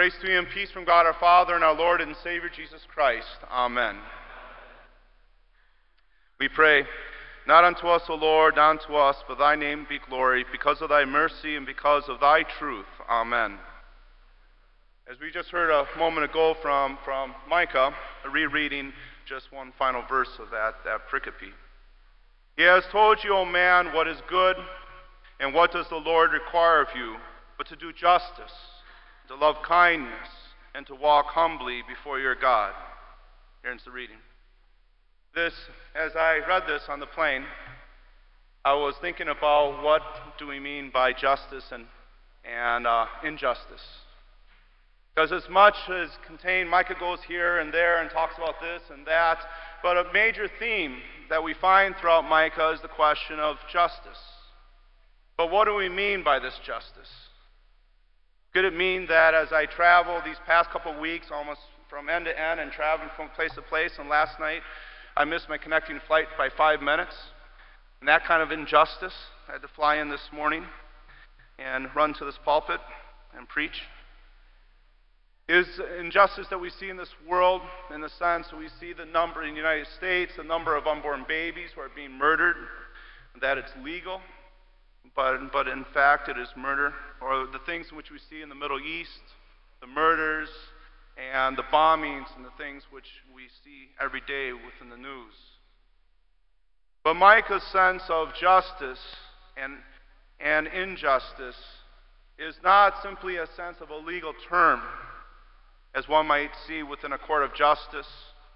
Grace to you and peace from God our Father and our Lord and Savior Jesus Christ. Amen. We pray, not unto us, O Lord, not unto us, but thy name be glory, because of thy mercy and because of thy truth. Amen. As we just heard a moment ago from Micah, rereading just one final verse of that pericope. He has told you, O man, what is good, and what does the Lord require of you, but to do justice, to love kindness, and to walk humbly before your God. Here's the reading. As I read this on the plane, I was thinking about what do we mean by justice and injustice. Because as much as contained, Micah goes here and there and talks about this and that, but a major theme that we find throughout Micah is the question of justice. But what do we mean by this justice? Could it mean that as I travel these past couple of weeks, almost from end to end and traveling from place to place, and last night I missed my connecting flight by 5 minutes, and that kind of injustice, I had to fly in this morning and run to this pulpit and preach, is injustice that we see in this world in the sense that we see the number in the United States, the number of unborn babies who are being murdered, that it's legal, but in fact it is murder, or the things in which we see in the Middle East, the murders and the bombings and the things which we see every day within the news. But Micah's sense of justice and injustice is not simply a sense of a legal term, as one might see within a court of justice,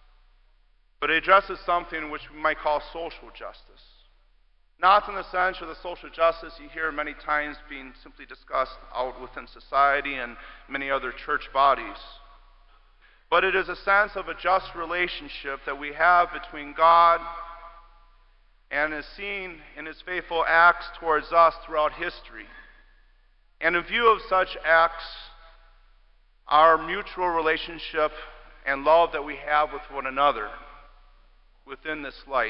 but it addresses something which we might call social justice. Not in the sense of the social justice you hear many times being simply discussed out within society and many other church bodies, but it is a sense of a just relationship that we have between God and is seen in his faithful acts towards us throughout history. And in view of such acts, our mutual relationship and love that we have with one another within this light.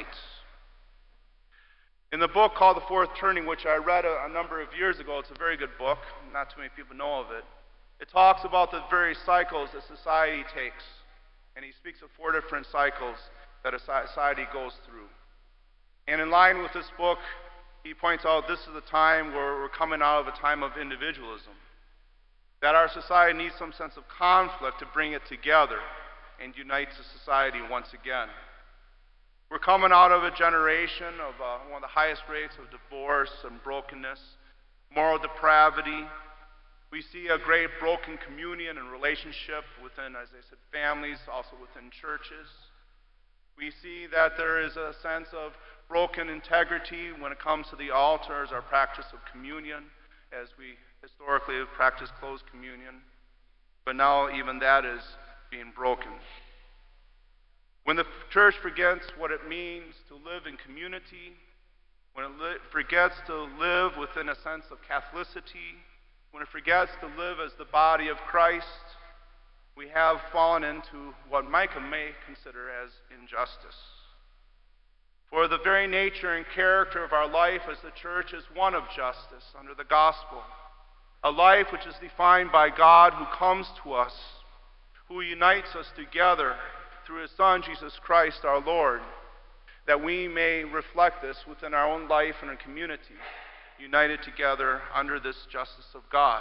In the book called The Fourth Turning, which I read a number of years ago, it's a very good book, not too many people know of it. It talks about the various cycles that society takes, and he speaks of 4 different cycles that a society goes through. And in line with this book, he points out this is a time where we're coming out of a time of individualism, that our society needs some sense of conflict to bring it together and unite the society once again. We're coming out of a generation of one of the highest rates of divorce and brokenness, moral depravity. We see a great broken communion and relationship within, as I said, families, also within churches. We see that there is a sense of broken integrity when it comes to the altar as our practice of communion, as we historically have practiced closed communion, but now even that is being broken. When the church forgets what it means to live in community, when it forgets to live within a sense of Catholicity, when it forgets to live as the body of Christ, we have fallen into what Micah may consider as injustice. For the very nature and character of our life as the church is one of justice under the gospel, a life which is defined by God who comes to us, who unites us together through his Son, Jesus Christ our Lord, that we may reflect this within our own life and our community, united together under this justice of God.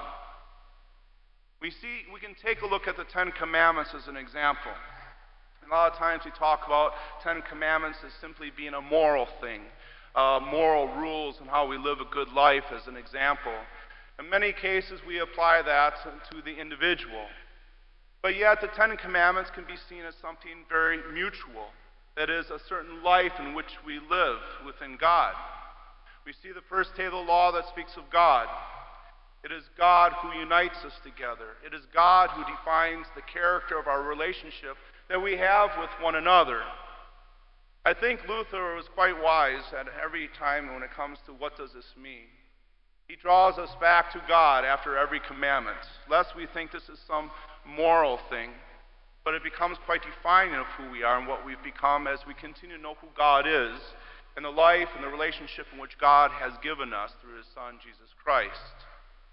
We can take a look at the 10 Commandments as an example. A lot of times we talk about 10 Commandments as simply being a moral thing, moral rules and how we live a good life as an example. In many cases we apply that to the individual. But yet the 10 Commandments can be seen as something very mutual. That is, a certain life in which we live within God. We see the first table of the law that speaks of God. It is God who unites us together. It is God who defines the character of our relationship that we have with one another. I think Luther was quite wise at every time when it comes to what does this mean. He draws us back to God after every commandment, lest we think this is some moral thing, but it becomes quite defining of who we are and what we've become as we continue to know who God is and the life and the relationship in which God has given us through his Son, Jesus Christ.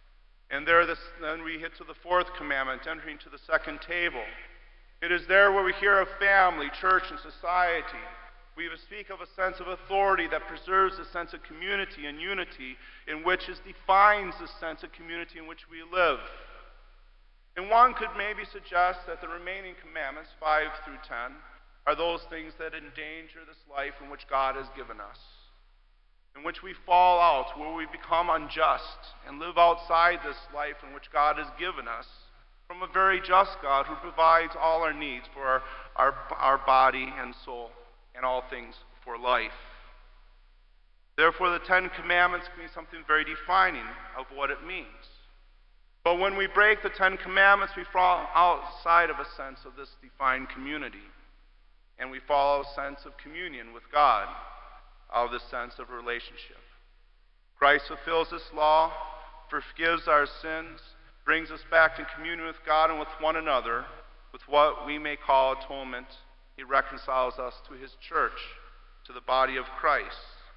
And then we hit to the fourth commandment, entering to the second table. It is there where we hear of family, church, and society. We speak of a sense of authority that preserves a sense of community and unity, in which it defines the sense of community in which we live. And one could maybe suggest that the remaining commandments, 5 through 10, are those things that endanger this life in which God has given us, in which we fall out, where we become unjust and live outside this life in which God has given us from a very just God who provides all our needs for our body and soul and all things for life. Therefore, the Ten Commandments can be something very defining of what it means. But when we break the Ten Commandments, we fall outside of a sense of this defined community, and we fall out of a sense of communion with God, out of this sense of relationship. Christ fulfills this law, forgives our sins, brings us back in communion with God and with one another, with what we may call atonement. He reconciles us to his church, to the body of Christ.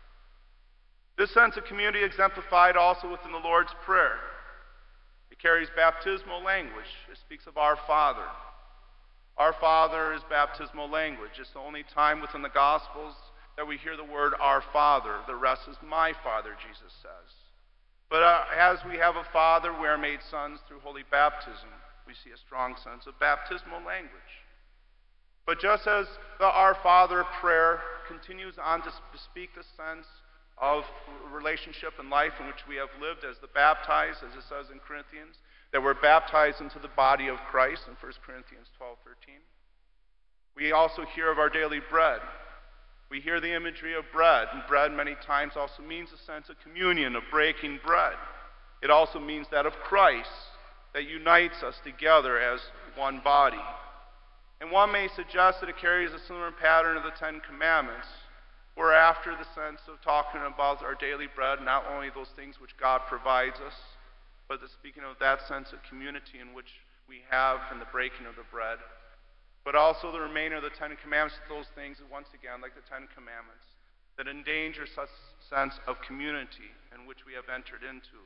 This sense of community exemplified also within the Lord's Prayer. It carries baptismal language. It speaks of our Father. Our Father is baptismal language. It's the only time within the Gospels that we hear the word our Father. The rest is my Father, Jesus says. But as we have a Father, we are made sons through holy baptism. We see a strong sense of baptismal language. But just as the Our Father prayer continues on to speak the sense of relationship and life in which we have lived as the baptized, as it says in Corinthians, that we're baptized into the body of Christ in 1 Corinthians 12:13. We also hear of our daily bread. We hear the imagery of bread, and bread many times also means a sense of communion, of breaking bread. It also means that of Christ, that unites us together as one body. And one may suggest that it carries a similar pattern of the Ten Commandments, where after the sense of talking about our daily bread, not only those things which God provides us, but speaking of that sense of community in which we have in the breaking of the bread, but also the remainder of the Ten Commandments, those things, once again, like the Ten Commandments, that endanger such sense of community in which we have entered into.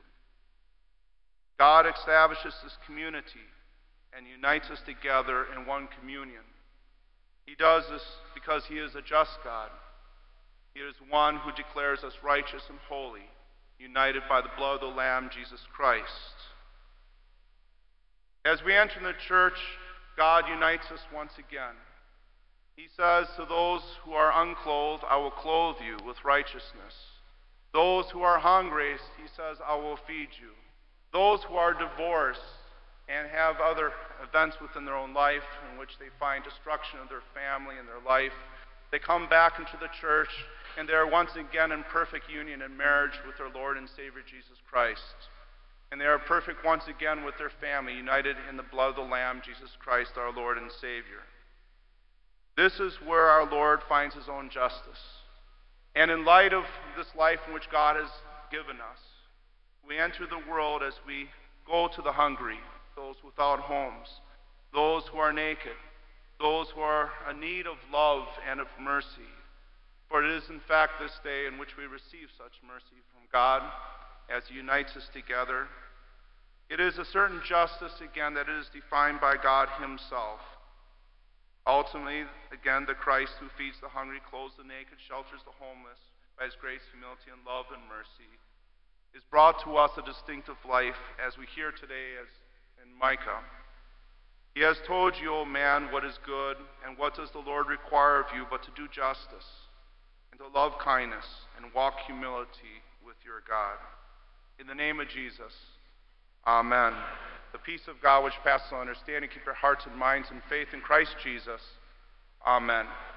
God establishes this community and unites us together in one communion. He does this because he is a just God. He is one who declares us righteous and holy, united by the blood of the Lamb, Jesus Christ. As we enter the church, God unites us once again. He says to those who are unclothed, I will clothe you with righteousness. Those who are hungry, he says, I will feed you. Those who are divorced and have other events within their own life in which they find destruction of their family and their life, they come back into the church and they are once again in perfect union and marriage with their Lord and Savior Jesus Christ. And they are perfect once again with their family, united in the blood of the Lamb, Jesus Christ, our Lord and Savior. This is where our Lord finds his own justice. And in light of this life in which God has given us, we enter the world as we go to the hungry, those without homes, those who are naked, those who are in need of love and of mercy. For it is in fact this day in which we receive such mercy from God as he unites us together. It is a certain justice, again, that is defined by God himself. Ultimately, again, the Christ who feeds the hungry, clothes the naked, shelters the homeless by his grace, humility, and love and mercy, is brought to us a distinctive life, as we hear today as in Micah. He has told you, O man, what is good, and what does the Lord require of you but to do justice, and to love kindness, and walk humility with your God. In the name of Jesus, amen. The peace of God which passes all understanding, keep your hearts and minds in faith in Christ Jesus. Amen.